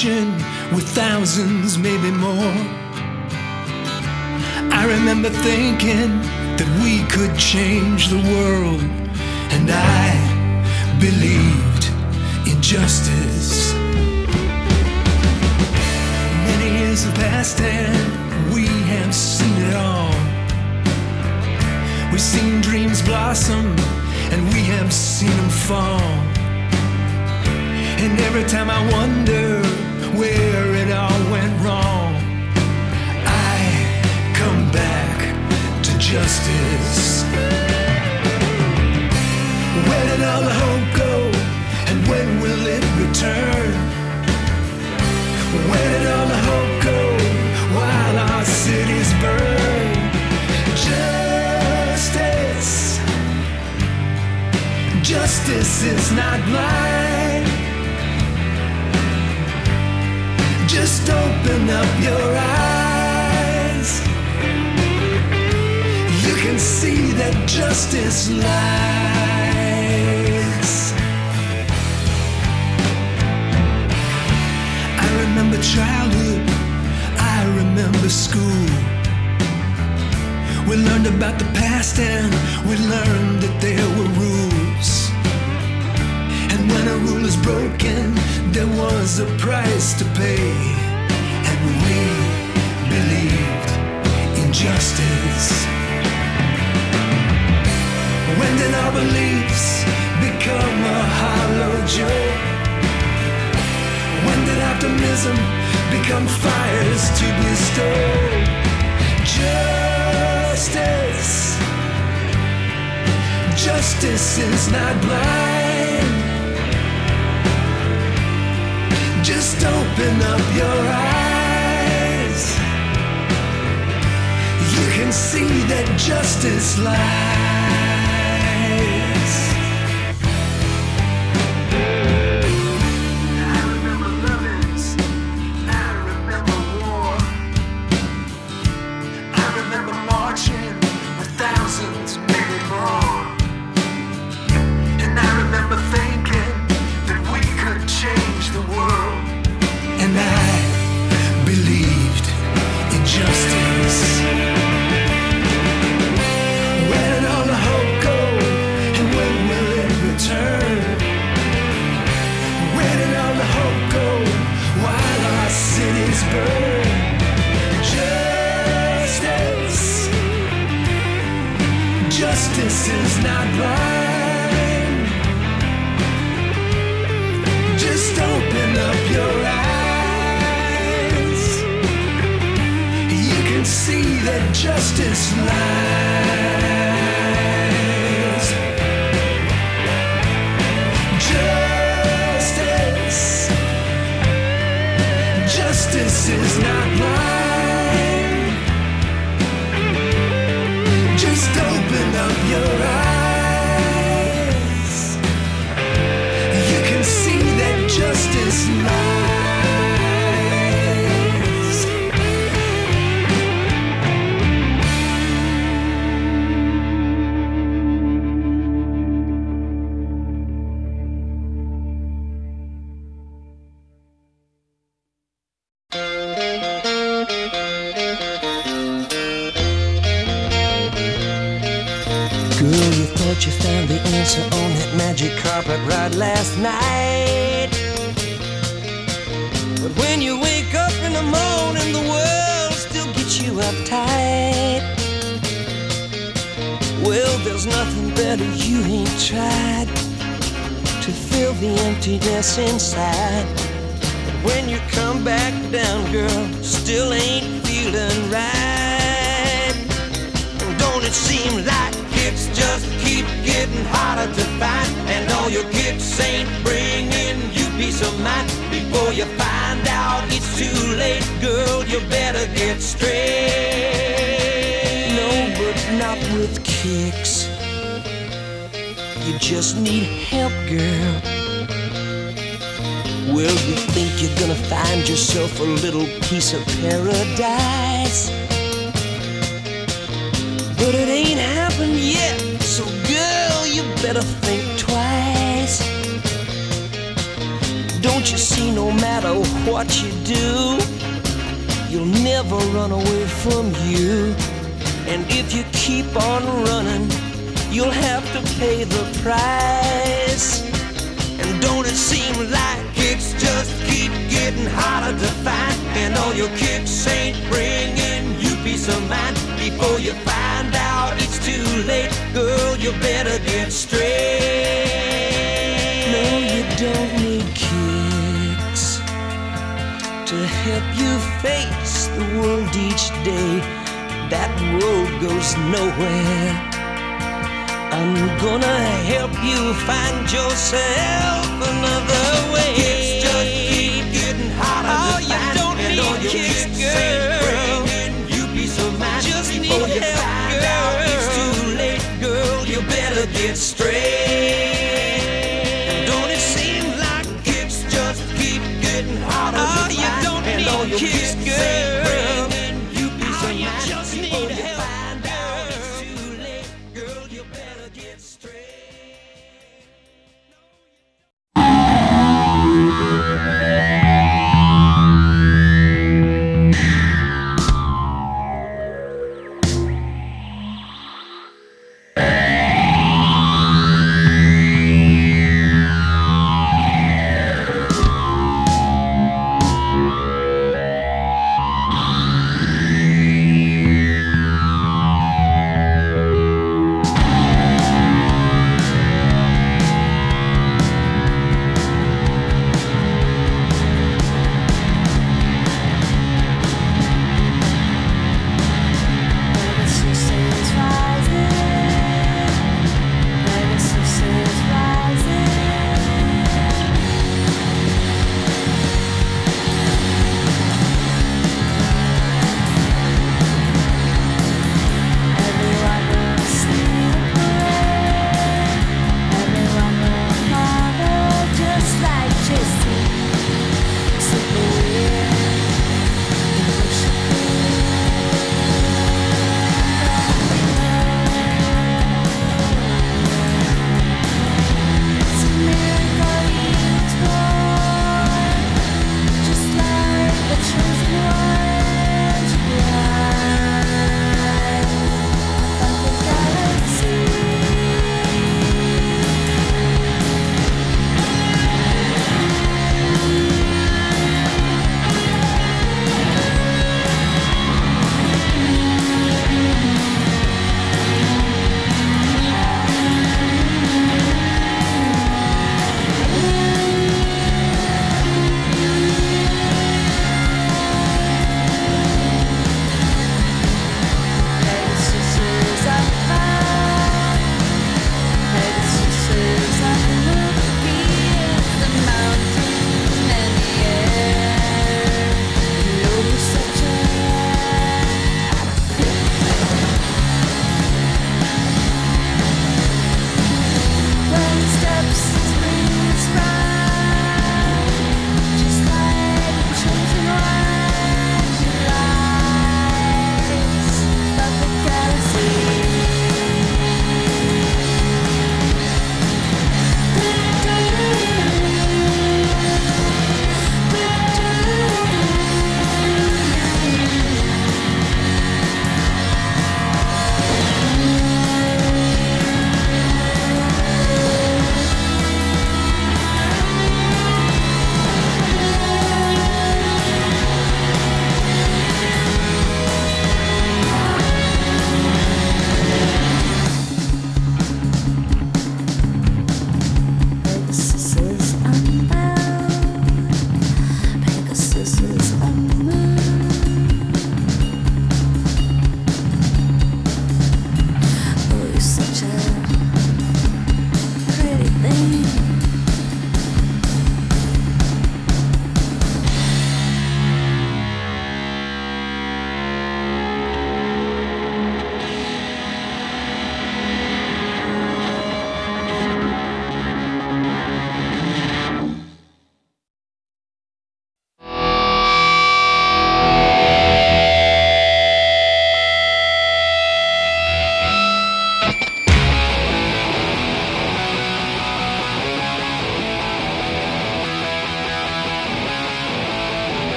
marching with thousands, maybe more. I remember thinking that we could change the world, and I believed in justice. Many years have passed and we have seen it all. We've seen dreams blossom and we have seen them fall. And every time I wonder where it all went wrong, I come back to justice. Where did all the hope go, and when will it return? Where did all the hope go while our cities burn? Justice, justice is not blind. Just open up your eyes. You can see that justice lies. I remember childhood, I remember school. We learned about the past and we learned that there were rules. And when a rule is broken, there was a price to pay. And we believed in justice. When did our beliefs become a hollow joke? When did optimism become fires to bestow? Justice, justice is not blind. Just open up your eyes. You can see that justice lies. I remember lovings, I remember war. I remember marching with thousands, maybe more. And I remember thinking that we could change the world. And I believed in justice. Where did all the hope go, and when will it return? Where did all the hope go while our cities burn? Justice, justice is not blind. Just open up your eyes. You can see that justice lies. Justice, justice is not blind. Just open up your eyes. You can see that justice lies. Girl, you thought you found the answer on that magic carpet ride last night. But when you wake up in the morning, the world still gets you uptight. Well, there's nothing better you ain't tried to fill the emptiness inside. But when you come back down, girl, still ain't feeling right. And don't it seem like it's just keep getting harder to find, and all your gifts ain't bringing you peace of mind? Before you find out it's too late, girl, you better get straight. No, but not with kicks. You just need help, girl. Well, you think you're gonna find yourself a little piece of paradise, but it ain't happened yet. So girl, you better think twice. Don't Don't you see, no matter what you do, you'll never run away from you. And if you keep on running, you'll have to pay the price. And don't it seem like kicks just keep getting harder to find? And all your kicks ain't bringing you peace of mind. Before you find out it's too late, girl, you better get straight. No, you don't need kicks to help you face the world each day. That road goes nowhere. I'm gonna help you find yourself another way. Kicks just keep getting harder to find. You don't need kicks, girl. You peace of mind. Just before you find out it's too late, girl, you better get straight. Don't it seem like kicks just keep getting harder to find? You don't need kicks, girl. You peace of mind. Just need help.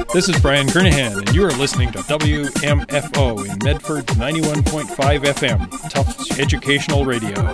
This is Brian Kernahan, and you are listening to WMFO in Medford 91.5 FM, Tufts Educational Radio.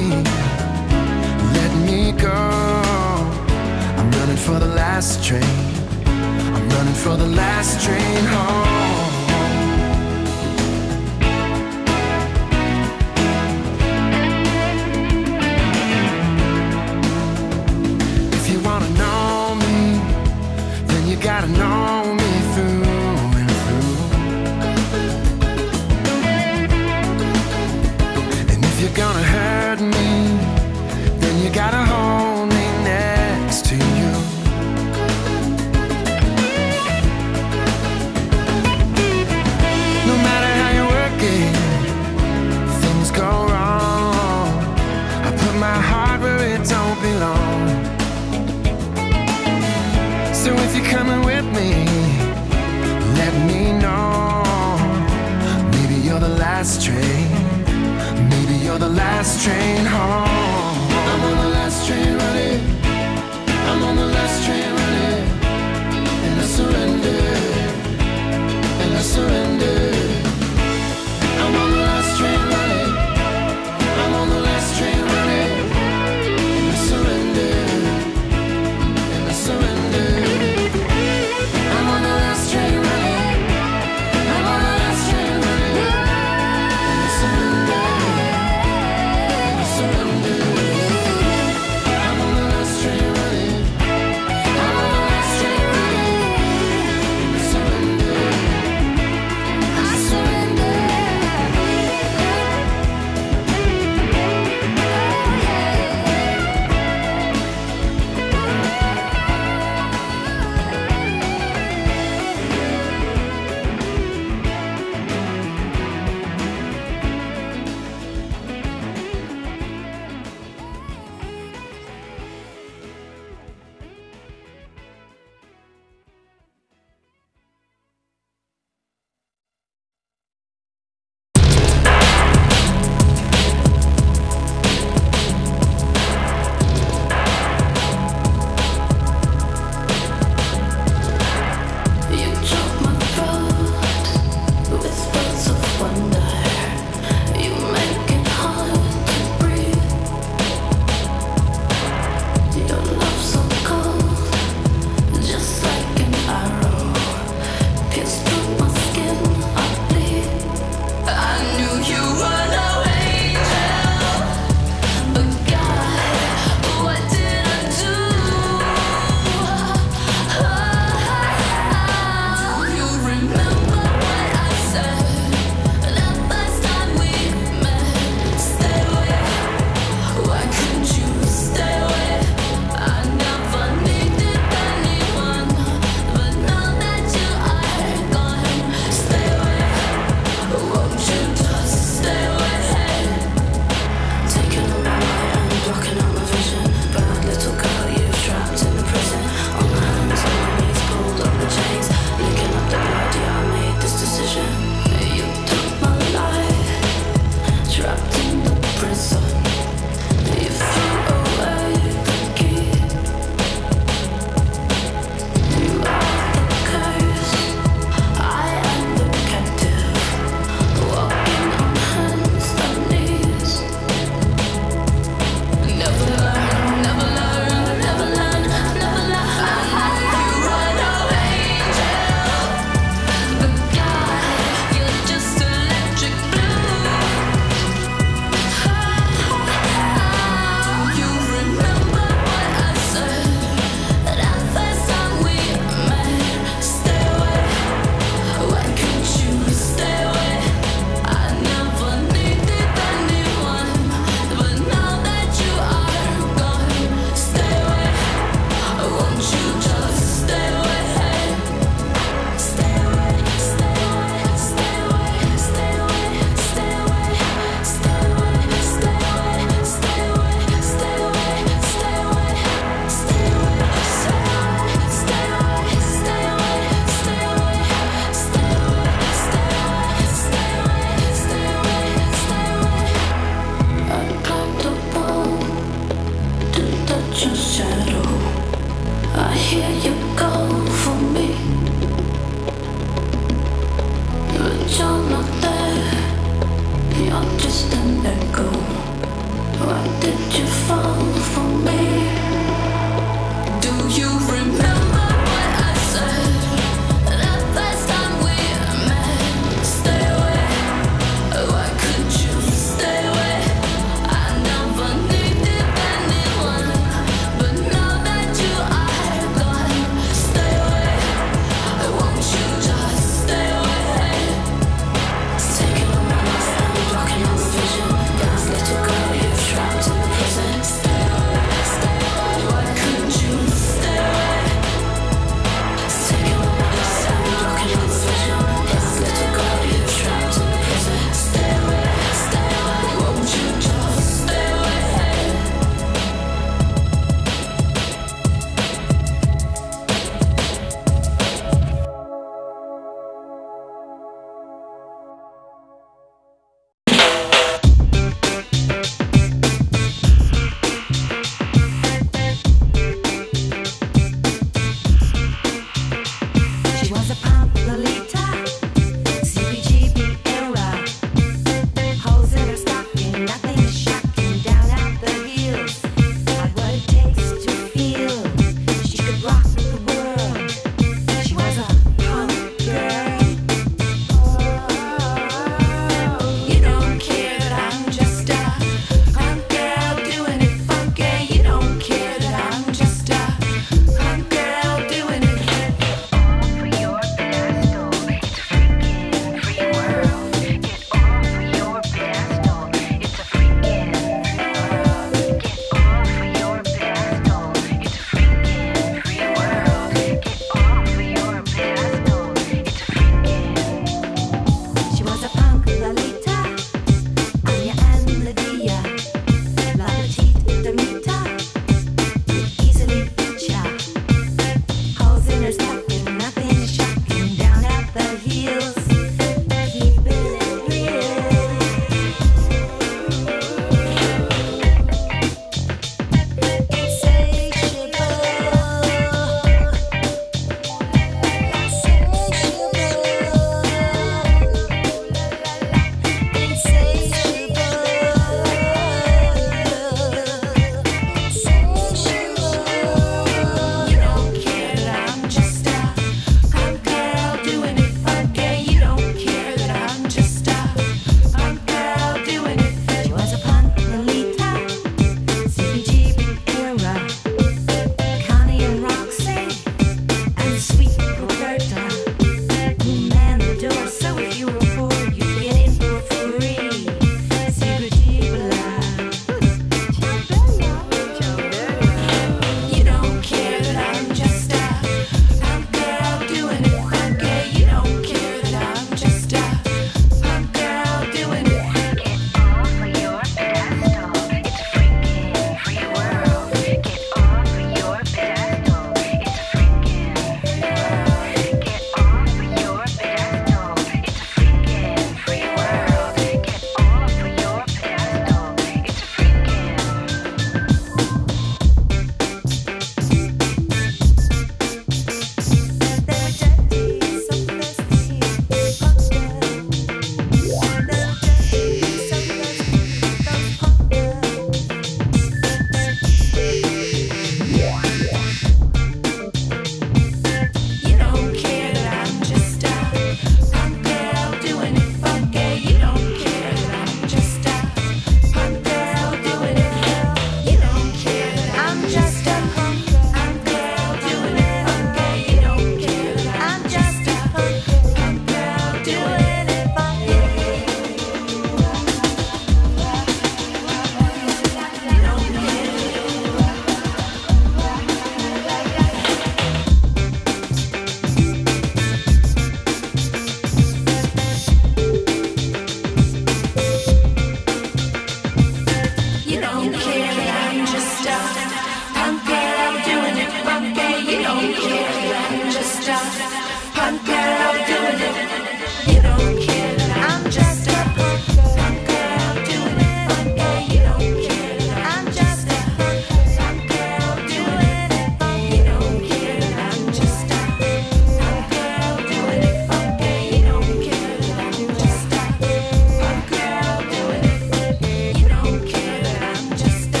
Just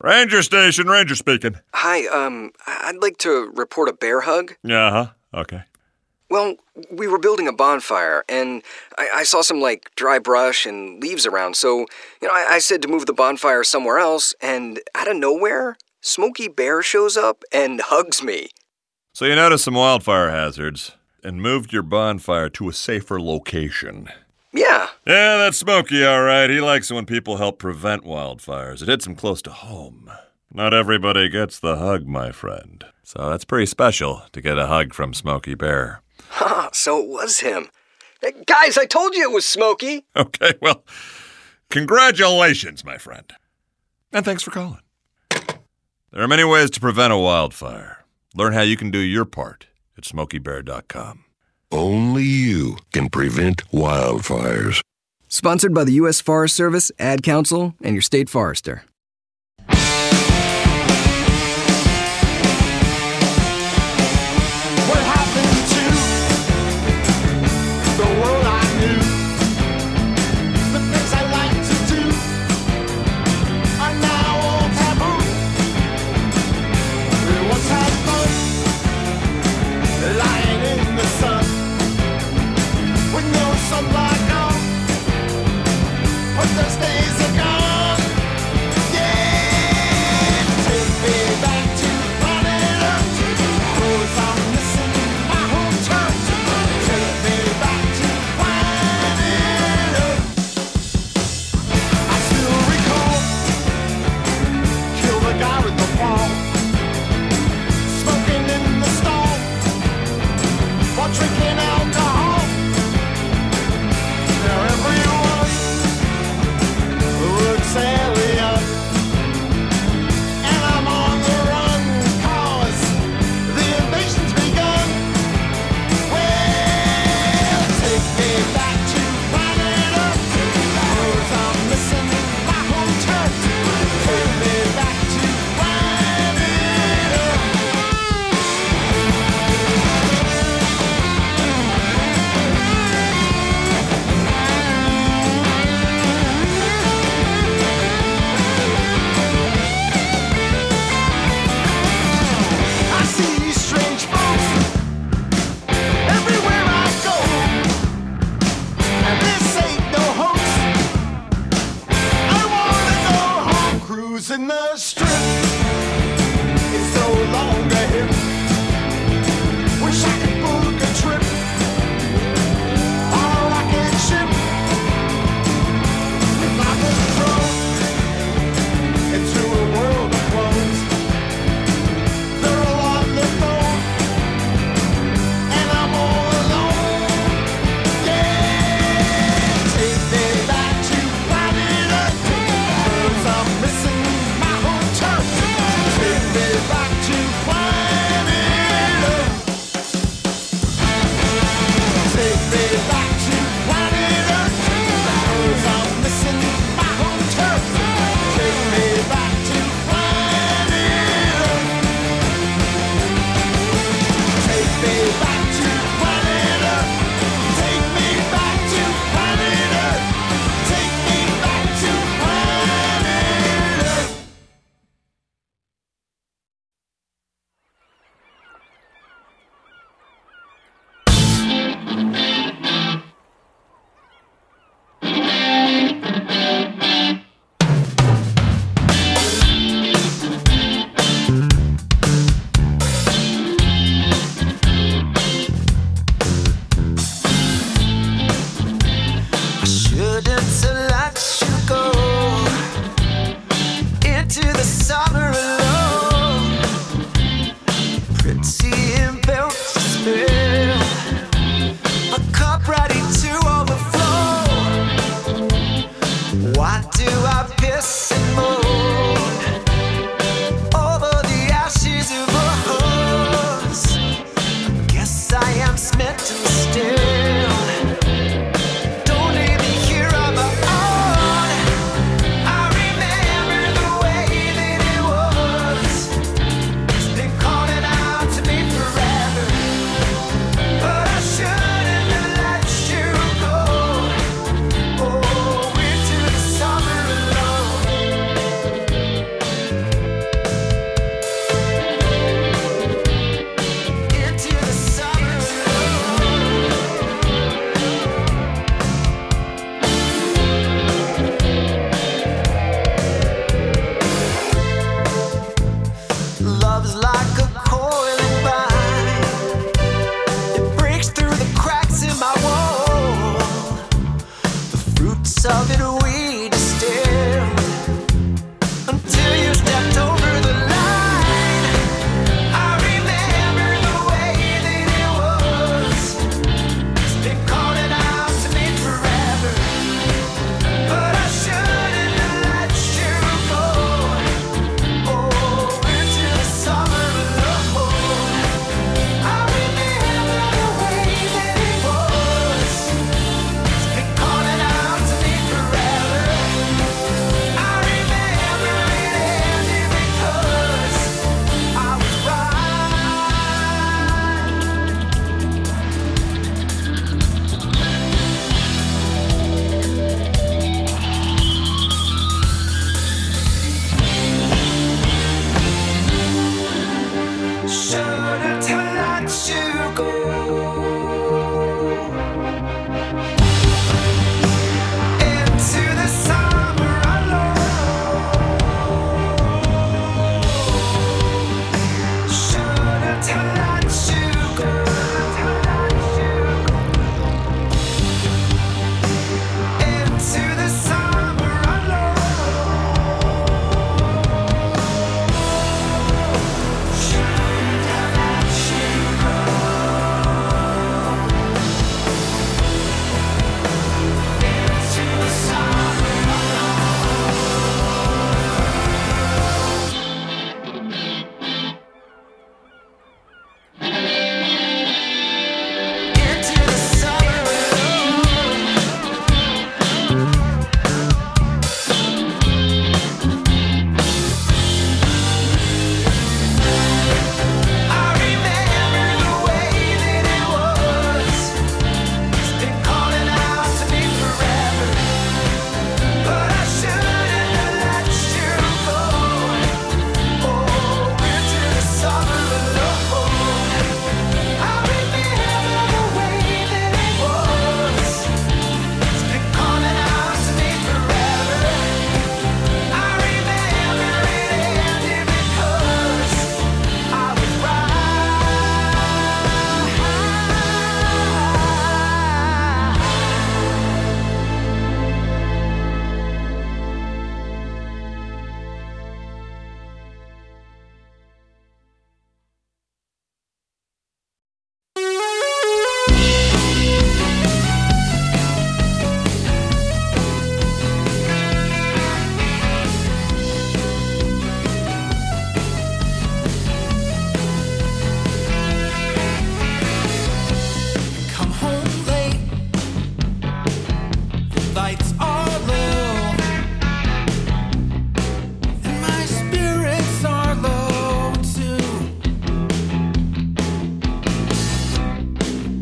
Ranger station, Ranger speaking. Hi, I'd like to report a bear hug. Uh-huh, okay. Well, we were building a bonfire, and I saw some, dry brush and leaves around, so, I said to move the bonfire somewhere else, and out of nowhere, Smokey Bear shows up and hugs me. So you noticed some wildfire hazards and moved your bonfire to a safer location. Yeah. Yeah, that's Smokey, all right. He likes it when people help prevent wildfires. It hits him close to home. Not everybody gets the hug, my friend. So that's pretty special to get a hug from Smokey Bear. So it was him. Hey, guys, I told you it was Smokey. Okay, well, congratulations, my friend. And thanks for calling. There are many ways to prevent a wildfire. Learn how you can do your part at SmokeyBear.com. Only you can prevent wildfires. Sponsored by the U.S. Forest Service, Ad Council, and your state forester. What happened to the world I knew? The things I like to do are now all taboo. We once had fun, lying in the sun, with no sunlight on. But those days are gone.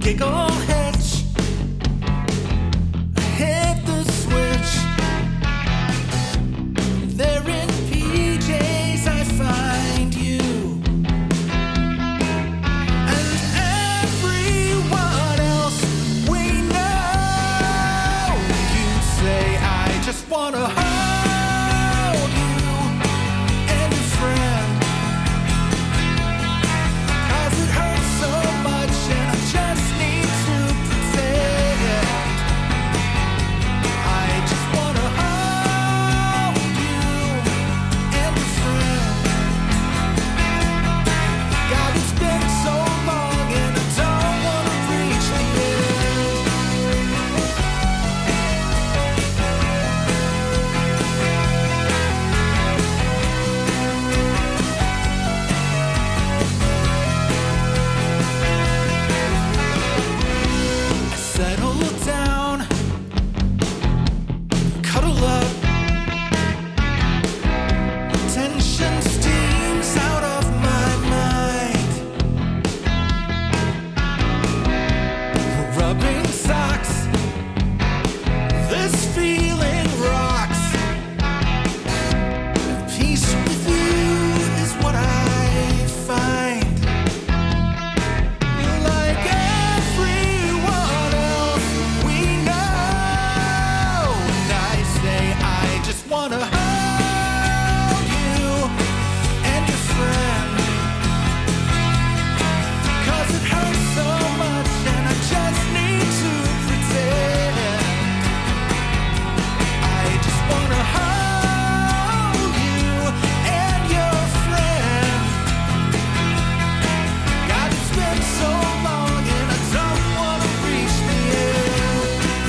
giggle hitch. I hit the switch. There in PJs I find you. And everyone else we know. You say I just wanna hold you and your friend. 'Cause it hurts so much and I just need to pretend. I just wanna hold you and your friend. God, it's been so long and I don't wanna reach the end. Settle down, cuddle up. Tension steams out of my mind. We're rubbing socks. This feeling rocks. Peace with you is what I find. Like everyone else we know. And I say I just wanna hold you and your friend. 'Cause it hurts so much and I just need to pretend. I just wanna hold you and your friend. God, it's been so long and I don't wanna reach the end.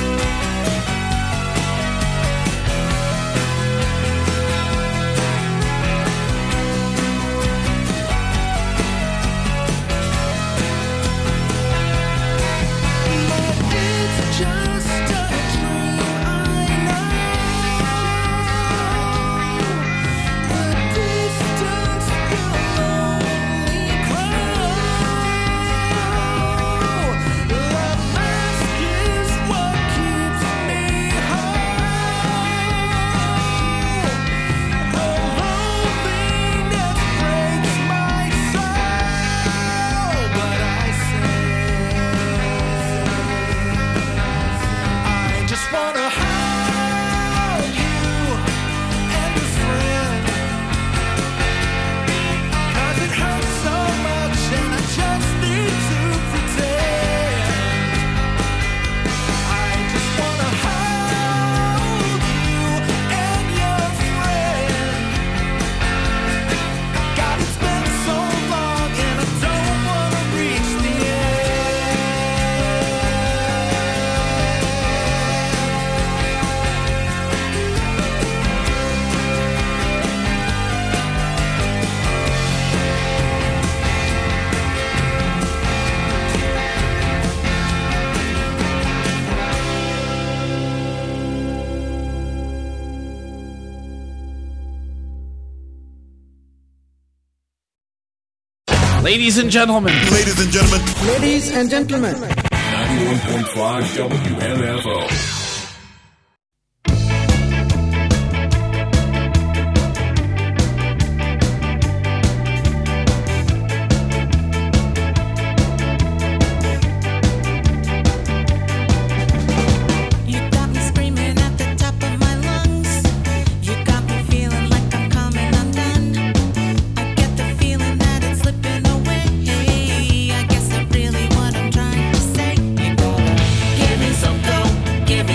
But it's just a dream, I know. The distance will only grow. The mask is what keeps me whole. The loneliness breaks my soul. But I say, I just wanna hold you and your friend. 'Cause it hurts so much and I just need to pretend. I just wanna hold you and your friend. God, it's been so long and I don't wanna reach the Ladies and gentlemen, Ladies and gentlemen, Ladies and gentlemen. 91.5 WMFO. You got me screaming at the top of my lungs. You got me feeling like I'm coming undone. I get the feeling that it's slipping away. I guess that's really what I'm trying to say. You gotta give me some go, give me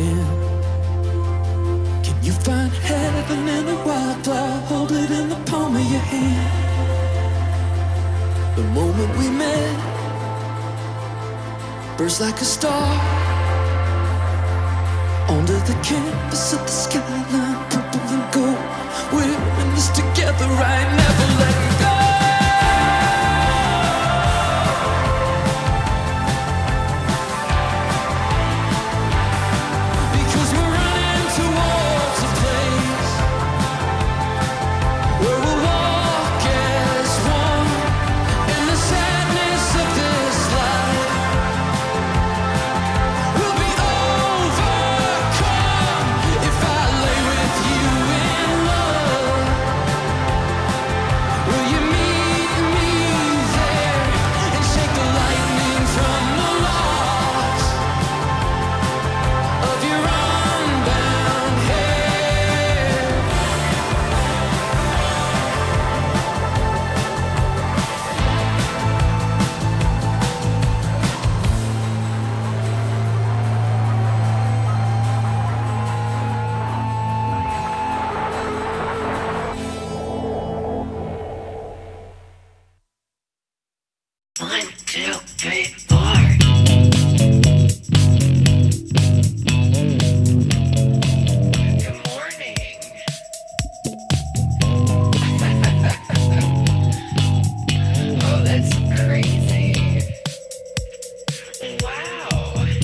again. Can you find heaven in a wild flower? Hold it in the palm of your hand. The moment we met, burst like a star under the canvas of the skyline, purple and gold. We're in this together, right? Never letting go. Because we're running towards a place where we'll walk as one in the sadness of this life. We'll be overcome if I lay with you in love. Will you meet me there and shake the lightning from the locks of your unbound hair? One, two, three, four. Good morning. Oh, that's crazy. Wow.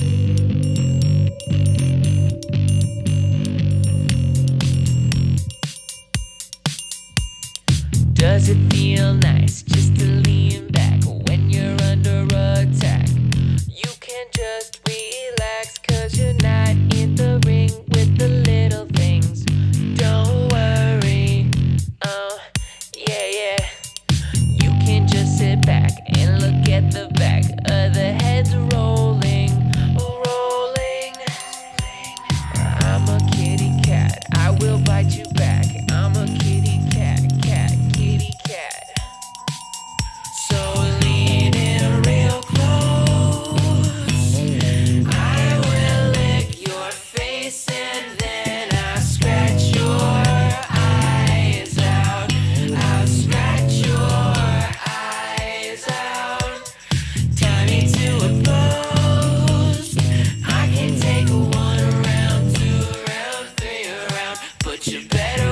Does it feel nice just to lean back when you're under attack? You can just relax, 'cause you're not in the ring with the little things. Don't worry, oh, yeah. You can just sit back and look at the back of the heads rolling. I'm a kitty cat, I will bite you back. I'm a kitty cat, kitty cat. So lean in real close. I will lick your face and then I'll scratch your eyes out. I'll scratch your eyes out. Tie me to a post. I can take a 1 round, 2 round, 3 round. But you better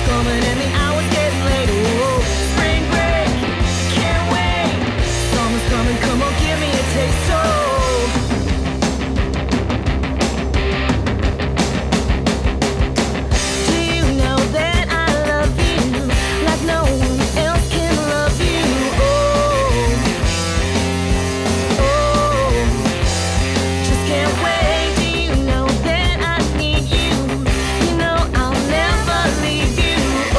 coming and the hour's getting late. Oh, spring break, can't wait. Summer's coming, come on, give me a taste. Do you know that I love you like no one else can love you? Oh, just can't wait. Do you know that I need you? You know I'll never leave you.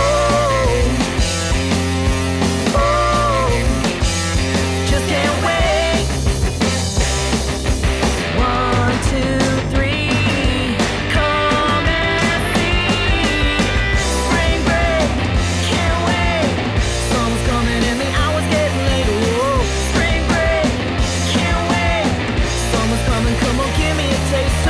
Just can't wait. 1, 2, 3, come and see. Spring break, can't wait. Summer's coming and the hour's getting late. Oh, spring break, can't wait. Summer's coming, come on, give me a taste.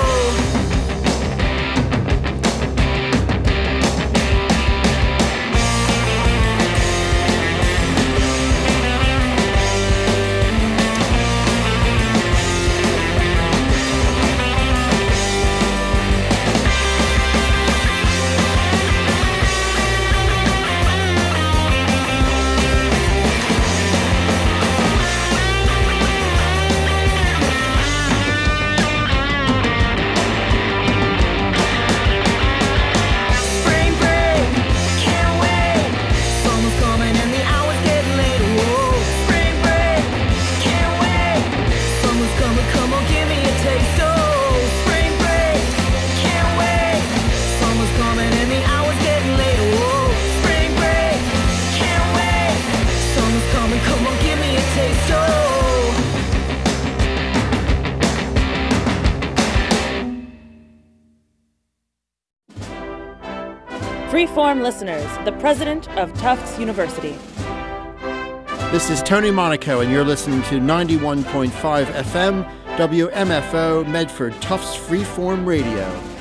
Spring break, can't wait. Summer's coming and the hour's getting late. Oh, spring break, can't wait. Summer's coming, come on, give me a taste. Oh, spring break, can't wait. Summer's coming and the hour's getting late. Oh, spring break, can't wait. Summer's coming, come on, give me a taste. Oh. Freeform listeners, the president of Tufts University. This is Tony Monaco, and you're listening to 91.5 FM, WMFO, Medford Tufts Freeform Radio.